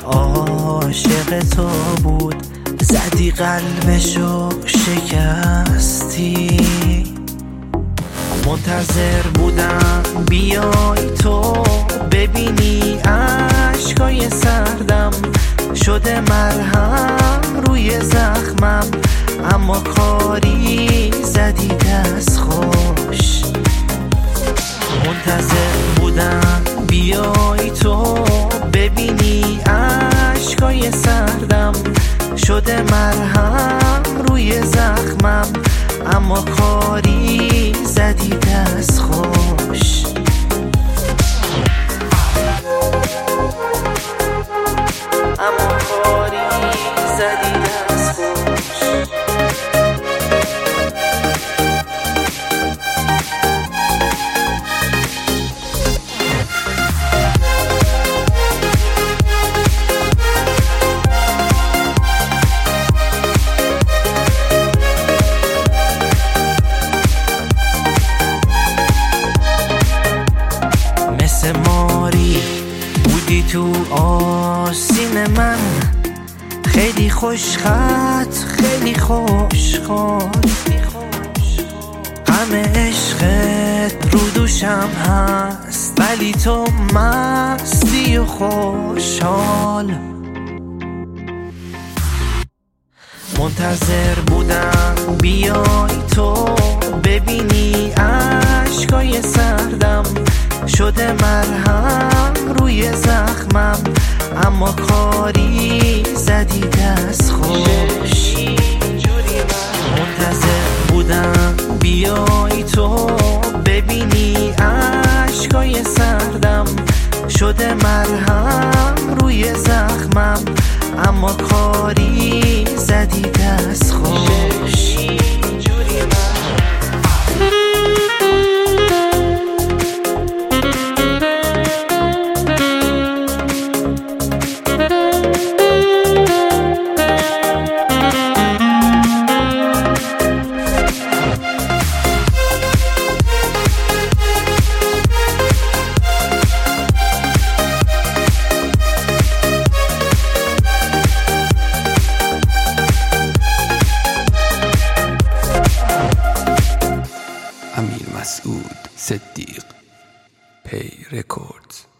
عاشق تو بود، زدی قلبشو شکستی. منتظر بودم بیای تو ببینی اشکای سردم شده مرهم روی زخمم، اما کاری زدی دست خوش. منتظر بودم بیای تو ببینی اشکای سردم شده مرهم روی زخمم، اما کاری زدی دست خوش. اما کاری زدی دست خوش. ماری بودی تو آسین من، خیلی خوشخط خیلی خوشخط، همه عشقت رو دوشم هست، ولی تو مستی و خوشحال. منتظر بودم بیای تو ببینی اشکای سردم شده مرهم روی زخمم، اما کاری زدی دست خوش. منتظر بودم بیای تو ببینی اشکای سردم شده مرهم روی زخمم، اما کاری زدی دست خوش. امیر مسعود صدیق، پی رکوردز.